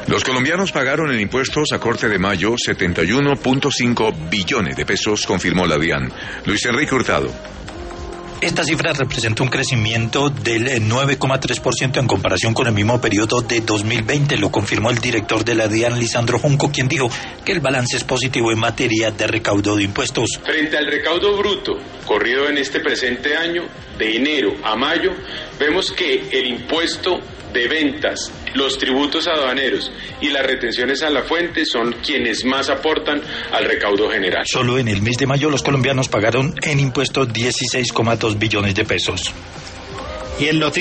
Los colombianos pagaron en impuestos a corte de mayo 71.5 billones de pesos, confirmó la DIAN. Luis Enrique Hurtado. Esta cifra representa un crecimiento del 9,3% en comparación con el mismo periodo de 2020, lo confirmó el director de la DIAN, Lisandro Junco, quien dijo que el balance es positivo en materia de recaudo de impuestos. Frente al recaudo bruto corrido en este presente año, de enero a mayo, vemos que el impuesto de ventas, los tributos aduaneros y las retenciones a la fuente son quienes más aportan al recaudo general. Solo en el mes de mayo los colombianos pagaron en impuestos 16,2 billones de pesos. Y en